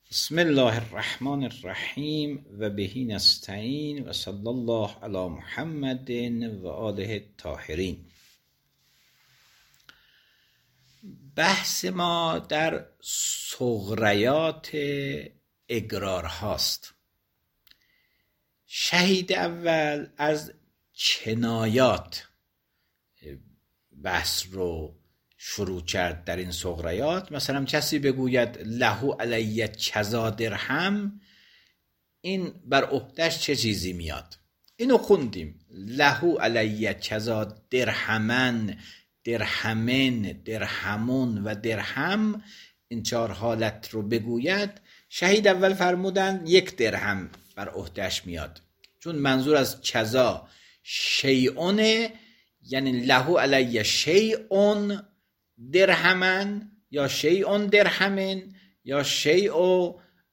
بسم الله الرحمن الرحیم و بهی نستعین و صلی الله علی محمد و آله الطاهرین. بحث ما در صغریات اقرار هاست. شهید اول از کنایات بحث رو شروع کرد در این صغریات. مثلا کسی بگوید له علی کذا درهم، این بر عهده‌اش چه چیزی میاد؟ اینو خوندیم. له علی کذا درهمن، درهمن، درهمون و درهم، این چهار حالت رو بگوید. شهید اول فرمودن 1 درهم بر عهده‌اش میاد، چون منظور از کذا شیئونه، یعنی له علی شیئون درهمن یا شیئون درهمن یا شیئون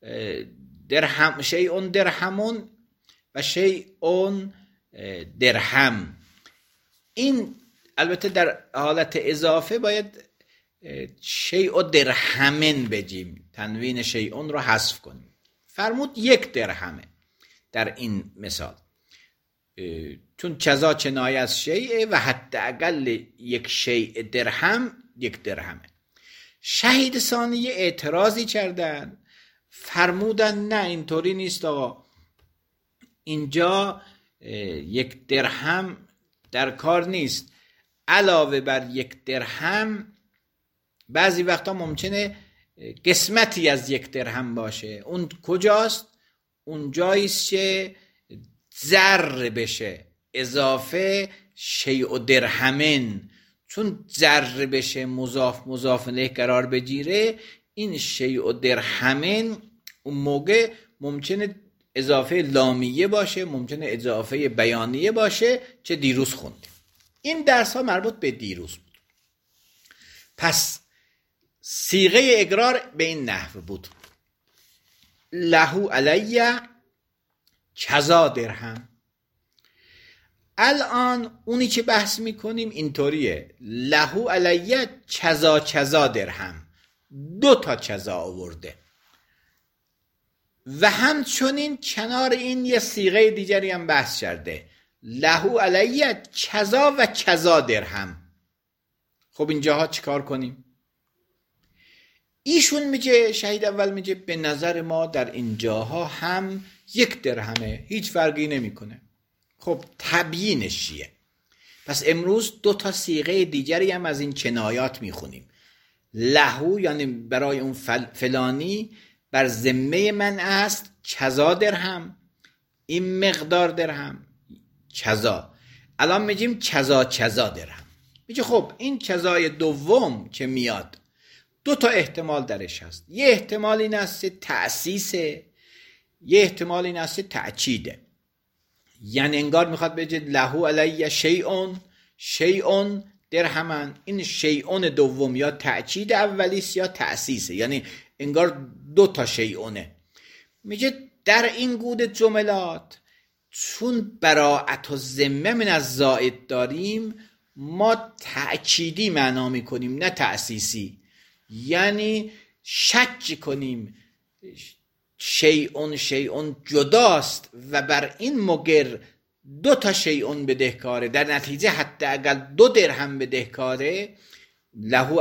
درهمون و شیئون درهم. این البته در حالت اضافه باید شیء درهمن بگیم، تنوین شیئون رو حذف کنیم. فرمود 1 درهمه در این مثال، چون کذا کنایه از شیء و حتی اقل 1 شیء درهم 1 درهمه. شهید ثانی اعتراضی کردن، فرمودن نه اینطوری نیست آقا، اینجا 1 درهم در کار نیست. علاوه بر 1 درهم بعضی وقتا ممکنه قسمتی از 1 درهم باشه. اون کجاست؟ اون جاییست که ذر بشه اضافه شیء درهمن، چون ذر بشه مضاف الیه قرار بگیره، این شیء درهمن اون موقع ممکنه اضافه لامیه باشه، ممکنه اضافه بیانیه باشه، چه دیروز خوندیم. این درس ها مربوط به دیروز بود. پس صیغه اقرار به این نحو بود: له علی کذا درهم. الان اونی که بحث میکنیم اینطوریه: له علی کذا کذا درهم، 2 تا کذا آورده و همچنین کنار این یه صیغه دیگری هم بحث کرده: له علی کذا و کذا درهم. خب اینجاها چیکار کنیم؟ ایشون میگه، شهید اول میگه به نظر ما در اینجاها هم 1 درهمه، هیچ فرقی نمیکنه. خب تبیینش چیه؟ پس امروز 2 تا صیغه دیگری هم از این کنایات میخونیم. له یعنی برای اون فلانی بر ذمه من است کذا درهم، این مقدار درهم کذا. الان میگیم کذا کذا درهم. میگه خب این کذای دوم که میاد 2 تا احتمال درش هست. یه احتمال این است تأسیسه، یه احتمال این است تأکیده. یعنی انگار میخواد بگه له علی شیئون درهمن، این شیئون دوم یا تأکید اولیست یا تأسیسه، یعنی انگار 2 تا شیئونه. میگه در این گونه جملات چون براءت و ذمه من از زائد داریم، ما تأکیدی معنا میکنیم نه تأسیسی. یعنی شک کنیم شیئون جداست و بر این مگر 2 تا شیئون بدهکاره، در نتیجه حتی اگر 2 درهم بدهکاره، له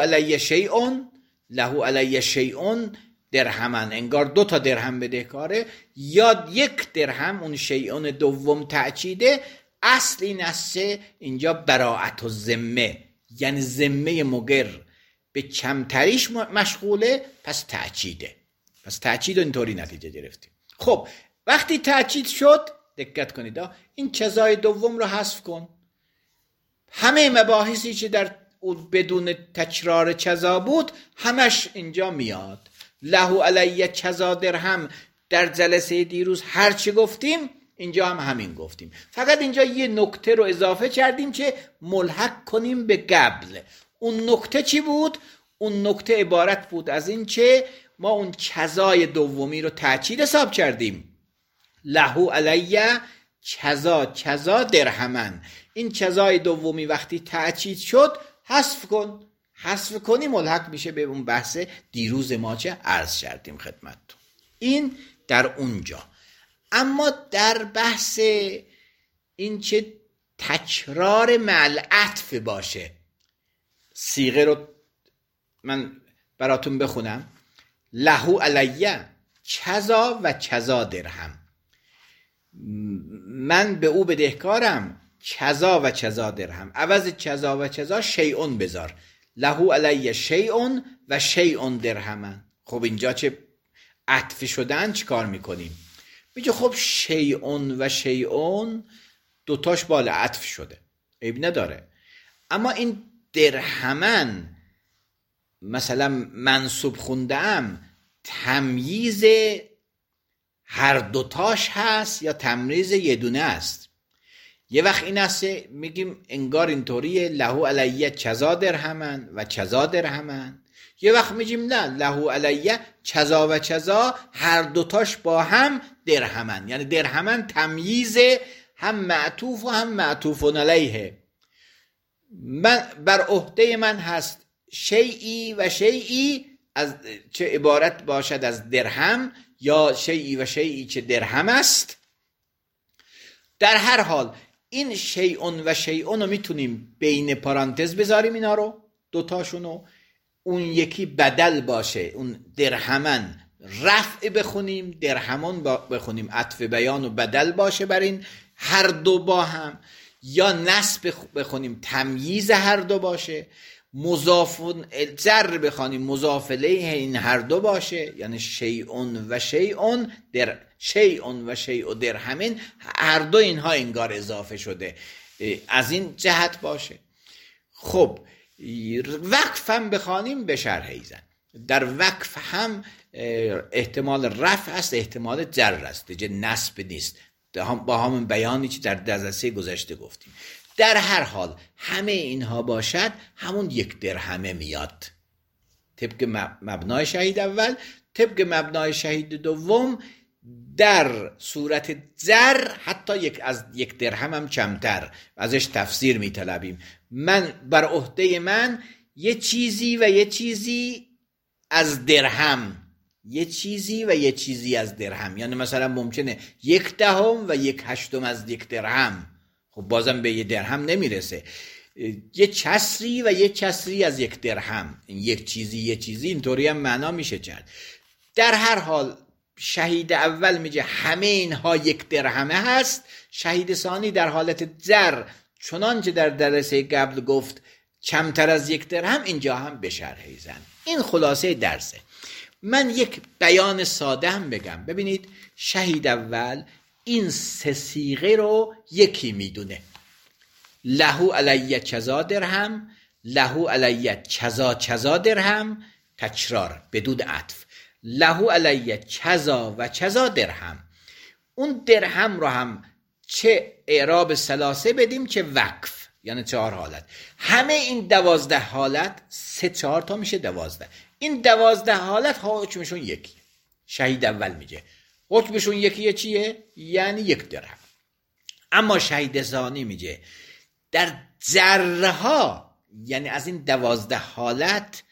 علی شیئون درهمن، انگار 2 تا درهم بدهکاره، یا 1 درهم اون شیئون دوم تأکیده. اصل این است اینجا براءت و ذمه، یعنی ذمه مگر به کمتریش مشغوله، پس تأکیده. پس تأکید اینطوری نتیجه گرفتیم. خب وقتی تأکید شد، دقت کنید این کذای دوم رو حذف کن. همه مباحثی که در بدون تکرار کذا بود همش اینجا میاد. له علی کذا درهم در جلسه دیروز هرچی گفتیم اینجا هم همین گفتیم، فقط اینجا یه نکته رو اضافه کردیم که ملحق کنیم به قبل. اون نکته چی بود؟ اون نکته عبارت بود از این که ما اون کذای دومی رو تأکید حساب کردیم. له علی کذا کذا درهمن، این کذای دومی وقتی تأکید شد حذف کن. حذف کنی ملحق میشه به اون بحث دیروز ما چه عرض کردیم خدمتتون. این در اونجا. اما در بحث این چه تکرار مع عطف باشه، صیغه رو من براتون بخونم. له علیه کذا و کذا درهم، من به او بدهکارم کذا و کذا درهم، عوض کذا و کذا شیئون بذار، له علیه شیئون و شیئون درهمن. خب اینجا چه عطف شدن چی کار میکنیم؟ میگه خب شیئون و شیئون دوتاش بالا عطف شده، عیب نداره. اما این درهمن مثلا منصوب خوندم، تمییز هر دوتاش هست یا تمییز یه دونه است؟ یه وقت این است میگیم انگار اینطوریه له علیه کذا درهمن و کذا درهمن، یه وقت میگیم نه له علیه کذا و کذا هر دوتاش با هم درهمن، یعنی درهمن تمییز هم معطوف و هم معطوف علیه. من بر عهده من هست شیئی و شیئی، از چه عبارت باشد از درهم یا شیئی و شیئی چه درهم است. در هر حال این شیئون و شیئون رو میتونیم بین پارانتز بذاریم، اینا رو دوتاشونو، اون یکی بدل باشه، اون درهمن رفع بخونیم، درهمون بخونیم، عطف بیان و بدل باشه بر این هر دو با هم، یا نصب بخونیم تمییز هر دو باشه، مضاف جر بخونیم مضاف الیه این هر دو باشه، یعنی شیئون و شیئون در شیئون و شیء درهمین، هر دو اینها انگار اضافه شده، از این جهت باشه. خب وقف هم بخوانیم به شرح ایزن، در وقف هم احتمال رفع است، احتمال جر است، دیگه نصب نیست، با همون بیانی که در جلسه گذشته گفتیم. در هر حال همه اینها باشد همون یک درهمه میاد، طبق مبنای شهید اول. طبق مبنای شهید دوم در صورت جر حتی از یک درهم هم کمتر ازش تفسیر میطلبیم. من بر عهده من یه چیزی و یه چیزی از درهم، یه چیزی و یه چیزی از درهم، یعنی مثلا ممکنه 1/10 و 1/8 از یک درهم، خب بازم به یه درهم نمیرسه. یه چسری و یه چسری از یک درهم، یک چیزی یه چیزی، اینطوری هم معنا میشه کرد. در هر حال شهید اول میگه همه اینها یک درهمه هست، شهید ثانی در حالت جر چنانچه در درسه قبل گفت کمتر از یک درهم، اینجا هم به شرح ایزن. این خلاصه درسه. من یک بیان ساده هم بگم. ببینید شهید اول این سه صیغه رو یکی میدونه، له علیه کذا درهم، له علیه کذا کذا درهم، تکرار بدون عطف، له علیه کذا و کذا درهم. اون درهم رو هم چه اعراب ثلاثه بدیم چه وقف، یعنی 4 حالت. همه این 12 حالت 3-4 تا میشه 12. این 12 حالت حکمشون یکی. شهید اول میگه حکمشون یکیه، چیه؟ یعنی یک درهم. اما شهید ثانی میگه در ذره ها، یعنی از این 12 حالت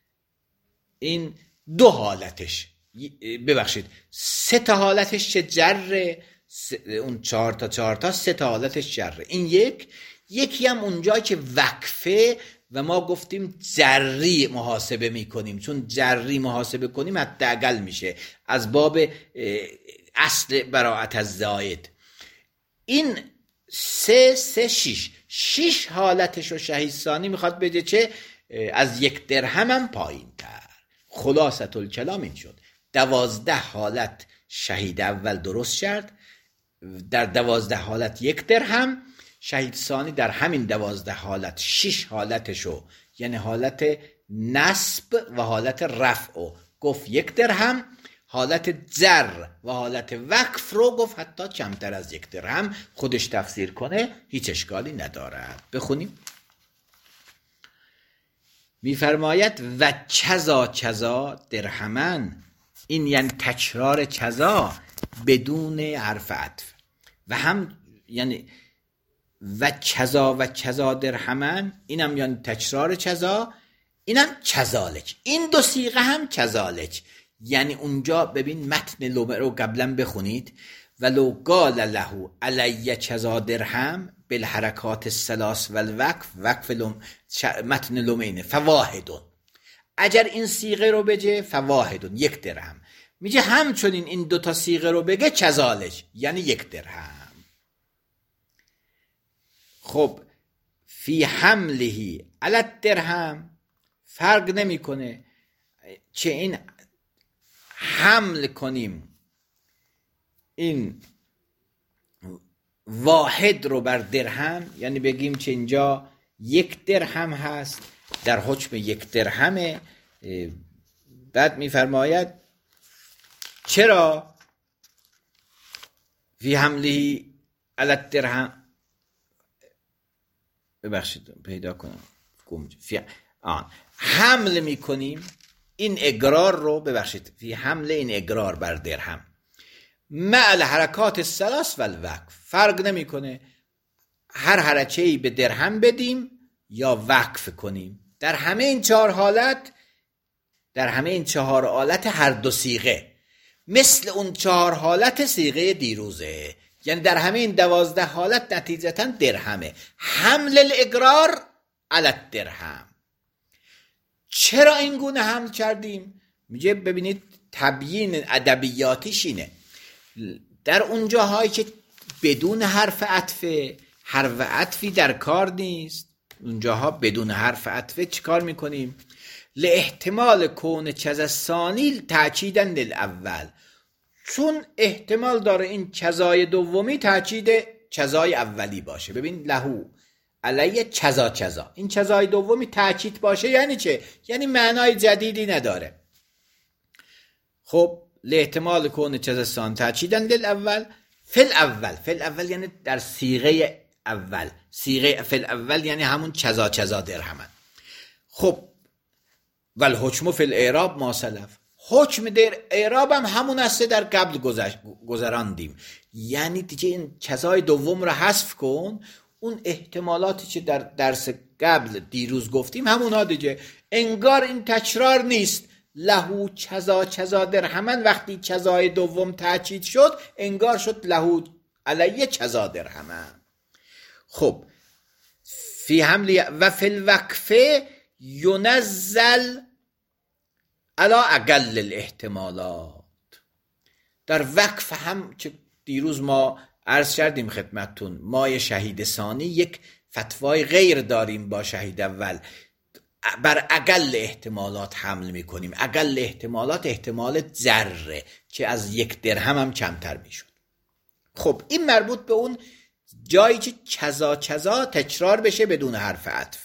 این 2 حالتش، ببخشید 3 تا حالتش چه جره، اون 4 تا 3 تا حالتش جره. این یکی هم اونجا که وقفه و ما گفتیم جری محاسبه میکنیم، چون جری محاسبه کنیم حداقل میشه از باب اصل براءت از زائد. این 6 حالتش رو شهید ثانی میخواد بده چه؟ از یک درهم هم پایین تر. خلاصة الکلام این شد 12 حالت شهید اول درست کرد، در 12 حالت یک درهم. شهید ثانی در همین 12 حالت 6 حالتشو، یعنی حالت نصب و حالت رفع گفت یک درهم، حالت جر و حالت وقف رو گفت حتی کمتر از یک درهم. خودش تفسیر کنه هیچ اشکالی ندارد. بخونیم. میفرماید و کذا کذا درهمن، این یعنی تکرار کذا بدون حرف عطف، و هم یعنی و کذا درهمن، اینم یعنی تکرار کذا، اینم کذالک. این 2 صیغه هم کذالک، یعنی اونجا ببین متن لومه رو قبلا بخونید، ولو قال له علی کذا درهم بالحرکات الثلاث والوقف وقف متن لومه اینه فواحدون. اگر این صیغه رو بگه فواحدون 1 درهم، میگه همچنین این دوتا صیغه رو بگه کذالک یعنی 1 درهم. خب فی حمله علی الدرهم فرق نمیکنه چه این حمل کنیم این واحد رو بر درهم، یعنی بگیم که اینجا 1 درهم هست در حکم 1 درهمه. بعد میفرماید چرا فی حمله علی الدرهم، ببخشید پیدا کنم حمل میکنیم این اقرار رو، ببخشید فی حمل این اقرار بر درهم مع الحرکات الثلاث والوقف، فرق نمیکنه هر حرکه‌ای به درهم بدیم یا وقف کنیم، در همه این 4 حالت، در همه این 4 حالت هر دو صیغه مثل اون 4 حالت صیغه دیروزه، یعنی در همه این 12 حالت نتیجتا درهمه. حمل الاقرار علی الدرهم. چرا این گونه حمل کردیم؟ میگه ببینید تبیین ادبیاتیش اینه، در اون جاهایی که بدون حرف عطفه، حرف عطفی در کار نیست، اون جاها بدون حرف عطفه چی کار میکنیم؟ لاحتمال کون کذا الثانی تأکیدا للاول، چون احتمال داره این کذای دومی تأکید کذای اولی باشه. ببین لهو علیه کذا کذا، این کذای دومی تأکید باشه یعنی چه؟ یعنی معنای جدیدی نداره. خب لاحتمال کون کذا الثانی تأکیدا للاول فی الاول یعنی در صیغه اول، صیغه فی الاول یعنی همون کذا کذا درهم. خب والحکم فی الاعراب ما سلف، حکم در اعراب هم همون است در قبل گذراندیم، یعنی دیگه این کذای دوم رو حذف کن، اون احتمالاتی که در درس قبل دیروز گفتیم همونا دیگه، انگار این تکرار نیست. لهو کذا کذا درهمن، وقتی کذای دوم تأکید شد انگار شد لهو علیه کذا درهمن. خب فی حمل و فی الوقفه ینزل علی اقل الاحتمالات، در وقف هم که دیروز ما عرض کردیم خدمتتون، ما شهید ثانی یک فتوای غیر داریم با شهید اول، بر اقل احتمالات حمل میکنیم. اقل احتمالات احتمال ذره که از 1 درهم هم کمتر میشد. خب این مربوط به اون جایی که کذا کذا تکرار بشه بدون حرف عطف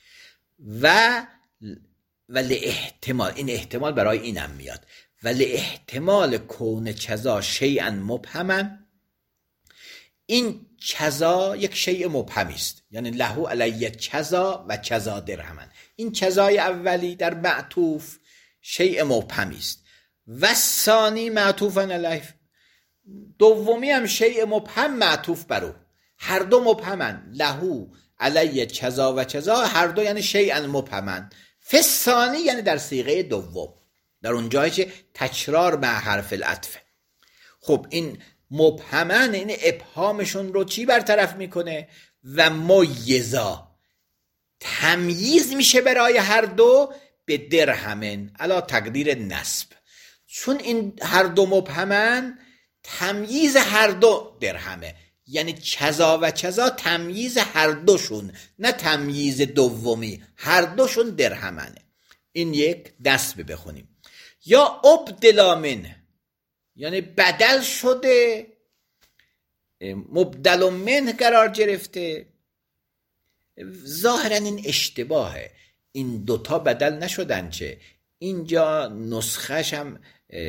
ولی احتمال، این احتمال برای اینم میاد، ولی احتمال کون کذا شیئا مبهما، این کذا یک شیء مبهمی است، یعنی لهو علیه کذا و کذا درهمن، این کذای اولی در معطوف شیء مبهمی است و ثانی معطوفا علیه، دومی هم شیء مبهم معطوف بر او، هر دو مبهمن، لهو علیه کذا و کذا، هر دو یعنی شیئا مبهمن. فثانی یعنی در صیغه دوم، در اون جایی که تکرار مع حرف العطف. خب این مبهمن، این ابهامشون رو چی برطرف میکنه؟ و میزا، تمییز میشه برای هر دو به درهمن علا تقدیر نصب، چون این هر دو مبهمن تمییز هر دو درهمه، یعنی کذا و کذا تمییز هر دوشون، نه تمییز دومی، هر دوشون درهمنه. این یک نصب بخونیم. یا ابدلا من، یعنی بدل شده، مبدل من قرار گرفته. ظاهرا این اشتباهه، این دوتا بدل نشدن، چه اینجا نسخش هم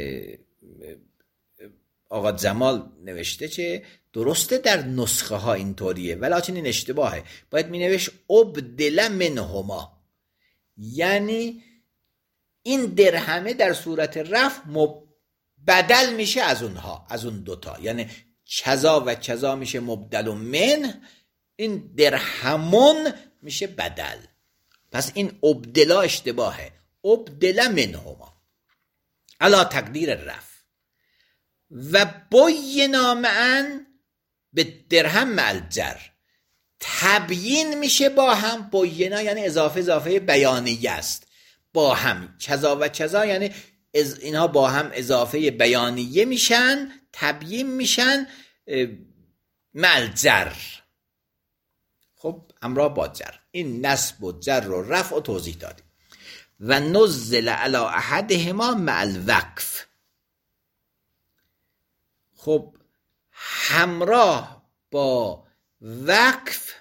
آقا جمال نوشته چه درسته، در نسخه ها اینطوریه، ولیکن این اشتباهه، باید می نوشت ابدل منهما، یعنی این درهمه در صورت رفع بدل میشه از اونها، از اون دوتا، یعنی کذا و کذا میشه مبدل و من، این درهمون میشه بدل. پس این ابدلا اشتباهه، ابدل منهما. علی تقدیر رفع و بینا معا به درهم مع الجر، تبیین میشه با هم. بینا یعنی اضافه بیانیه است، با هم. کذا و کذا یعنی اینها با هم اضافه بیانیه میشن، تبیین میشن مع الجر. خب همراه با جر. این نصب و جر و رفع و توضیح دادیم. و نزل علی احدهما مع الوقف. خب همراه با وقف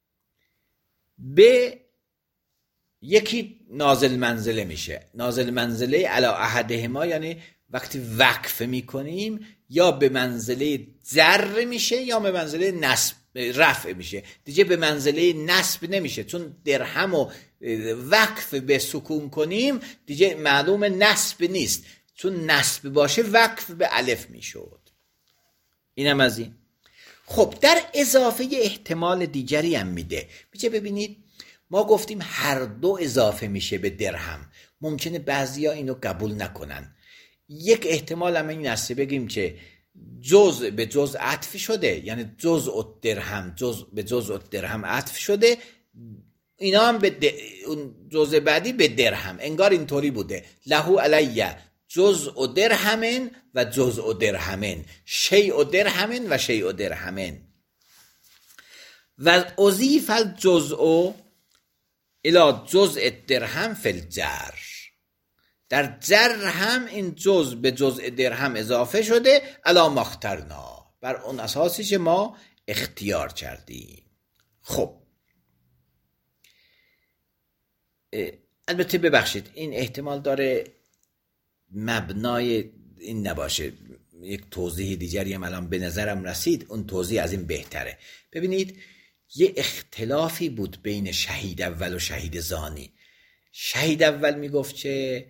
به یکی نازل منزله میشه. نازل منزله علی احدهما یعنی وقتی وقف میکنیم یا به منزله جر میشه یا به منزله نصب رفع میشه. دیگه به منزله نصب نمیشه، چون درهم و وقف به سکون کنیم دیگه معلوم نصب نیست، چون نصب باشه وقف به الف میشد. اینم از این. خب در اضافه احتمال دیگری هم میده. میگه ببینید ما گفتیم هر دو اضافه میشه به درهم. ممکنه بعضیا اینو قبول نکنن. یک احتمال هم این است بگیم که جزء به جزء عطف شده، یعنی جزء درهم به جزء درهم عطف شده، اینا هم به اون جزء بعدی به درهم، انگار اینطوری بوده. له علیه جزء درهم و جزء درهم، شیء درهم و شیء درهم. و اضیف الجزء الی جزء درهم فی الجر. در جر هم این جزء به جزء درهم اضافه شده، علی ما اخترنا، بر اون اساسی که ما اختیار کردیم. خب البته ببخشید این احتمال داره مبنای این نباشه. یک توضیح دیگری هم الان به نظرم رسید، اون توضیح از این بهتره. ببینید یه اختلافی بود بین شهید اول و شهید ثانی. شهید اول میگفت که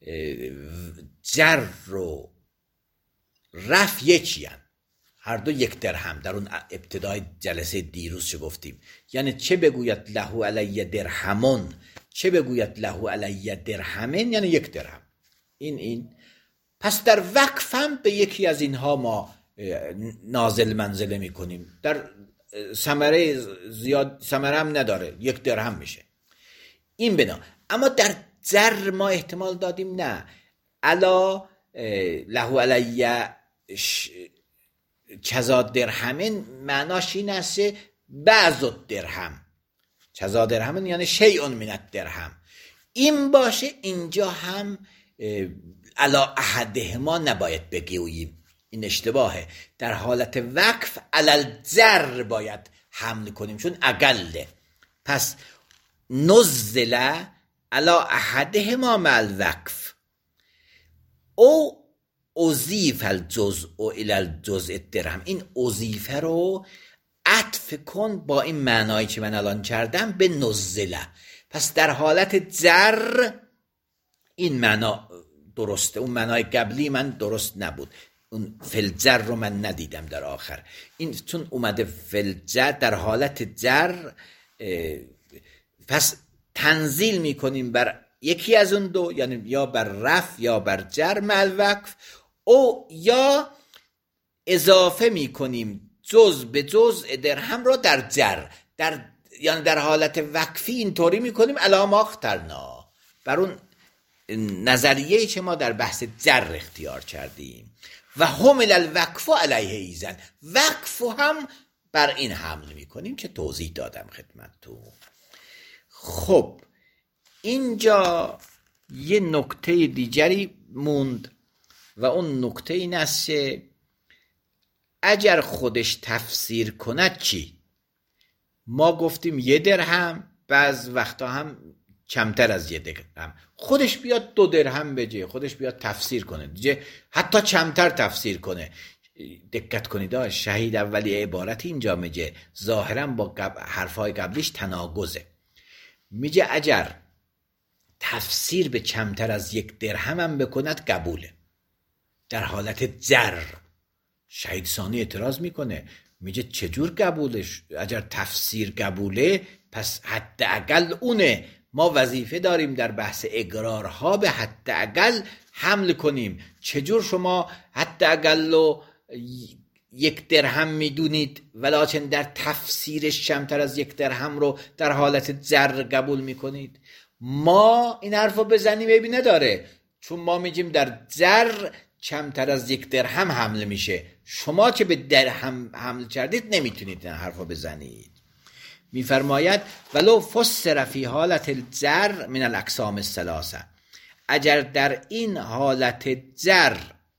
جر و رفع یکی هن، هر دو یک درهم. در اون ابتدای جلسه دیروز چه گفتیم؟ یعنی چه بگوید له علی درهمون، چه بگوید له علی درهمن، یعنی یک درهم. این پس در وقف هم به یکی از اینها ما نازل منزله میکنیم. در ثمره زیاد ثمره هم نداره، یک درهم میشه این بنا. اما در جر ما احتمال دادیم نه، علا له علی کذا درهمن معناش این است بعض درهم، کذا درهمن یعنی شیء من الدرهم. این باشه اینجا هم علا احدهما نباید بگوییم، این اشتباهه. در حالت وقف علل جر باید حمل کنیم چون اقله. پس نزل علا احدهما مع الوقف او اضیف الجزء الی الجزء درهم. این اضیفه رو عطف کن با این معنایی که من الان کردم به نزله. پس در حالت جر این معنا درسته، اون معنای قبلی من درست نبود، اون فلجر رو من ندیدم در آخر. این چون اومده فلجر در حالت جر، پس تنزیل میکنیم بر یکی از اون دو، یعنی یا بر رفع یا بر جر مع الوقف، او یا اضافه میکنیم جز به جز درهم رو در جر، یعنی در حالت وقفی اینطوری میکنیم علی ما اخترنا، بر اون نظریه‌ای که ما در بحث جر اختیار کردیم. و حمل الوقف علیه ایزن، وقف هم بر این حمل میکنیم که توضیح دادم خدمتتون. خب اینجا یه نکته دیگری موند و اون نکته این است که اگر خودش تفسیر کند چی؟ ما گفتیم 1 درهم، بعض وقتا هم کمتر از 1 درهم، خودش بیاد 2 درهم بجه، خودش بیاد تفسیر کنه دیگه، حتی کمتر تفسیر کنه. دقت کنید شهید اولی عبارت اینجا میگه ظاهرا با حرفای قبلیش تناقضه. میگه اگر تفسیر به کمتر از 1 درهم هم بکند قبوله در حالت جر. شهید ثانی اعتراض میکنه، میگه چجور قبولش؟ اگر تفسیر قبوله پس حداقل اونه. ما وظیفه داریم در بحث اقرارها به حداقل حمل کنیم. چجور شما حتی اقلو 1 درهم میدونید ولکن در تفسیرش کمتر از 1 درهم رو در حالت زر قبول میکنید؟ ما این حرف رو بزنیم ببینه داره، چون ما میگیم در زر کمتر از 1 درهم حمل میشه. شما که به درهم حمل کردید نمیتونید این حرف رو بزنید. میفرماید ولو فسر فی حالت الزر من الاقسام الثلاثه، اگر در این حالت زر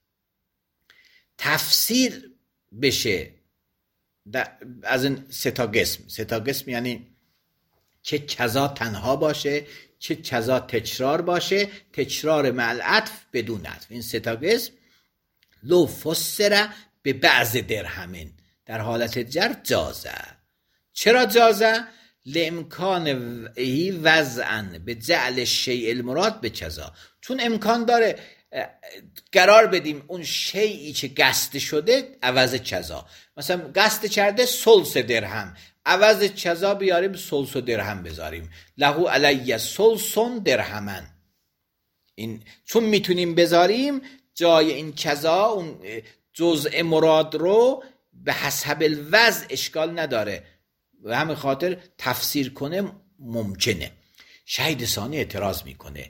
تفسیر بشه از این 3 قسم. 3 قسم یعنی چه کذا تنها باشه، چه کذا تکرار باشه، تکرار مع العطف بدون عطف. این 3 قسم لو فسر به بعض درهمین در حالت جر جازه. چرا جازه؟ لامکان ای وضعا به جعل شیء المراد به کذا، چون امکان داره قرار بدیم اون شیئی که قصد شده عوض کذا. مثلا قصد کرده ثلث درهم، عوض کذا بیاریم ثلث درهم بذاریم، لهو علی ثلث درهمن. این چون میتونیم بذاریم جای این کذا اون جزء مراد رو به حسب الوضع اشکال نداره، و همین خاطر تفسیر کنه ممکنه. شهید ثانی اعتراض میکنه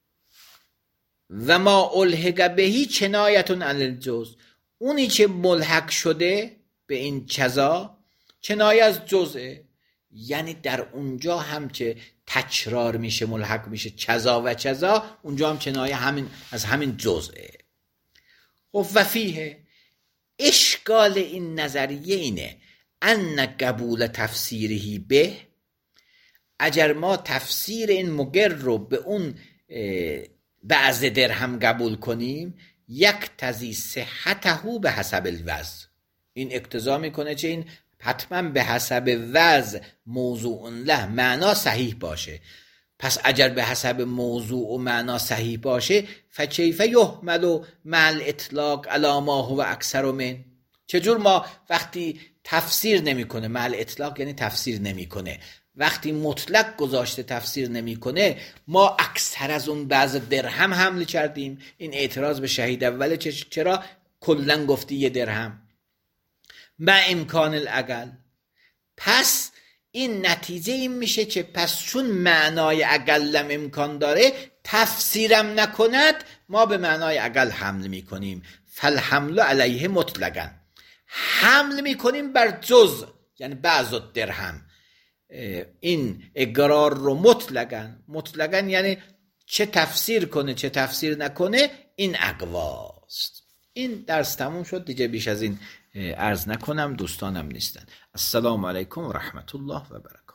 و ما الحق بهی کنایتون علی الجزء، اونی که ملحق شده به این کذا کنایه از جزء، یعنی در اونجا هم که تکرار میشه ملحق میشه کذا و کذا، اونجا هم کنایه همین از همین جزءه. خب و فیه اشکال این نظریه اینه ان قبول تفسیرهی به، اگر ما تفسیر این مگر رو به اون بعض درهم قبول کنیم، یک تزی صحته به حسب الوضع، این اقتضا میکنه چه این حتما به حسب وضع موضوع له معنا صحیح باشه. پس اگر به حسب موضوع و معنا صحیح باشه فکیف یحمل مع الاطلاق علی ما هو اکثر من، چجور ما وقتی تفسیر نمیکنه، مع الاطلاق یعنی تفسیر نمیکنه، وقتی مطلق گذاشته تفسیر نمیکنه ما اکثر از اون بعض درهم حمل کردیم. این اعتراض به شهید اوله. چرا کلا گفتی 1 درهم با امکان الاقل؟ پس این نتیجه این میشه که پس چون معنای اقلم امکان داره تفسیرم نکند ما به معنای اقل حمل میکنیم. فالحمل علیه مطلقا، حمل میکنیم بر جز یعنی بعض درهم. این اقرار رو مطلقاً یعنی چه تفسیر کنه چه تفسیر نکنه این اقواست. این درس تموم شد دیگه، بیش از این عرض نکنم، دوستانم نیستن. السلام علیکم و رحمت الله و برکاته.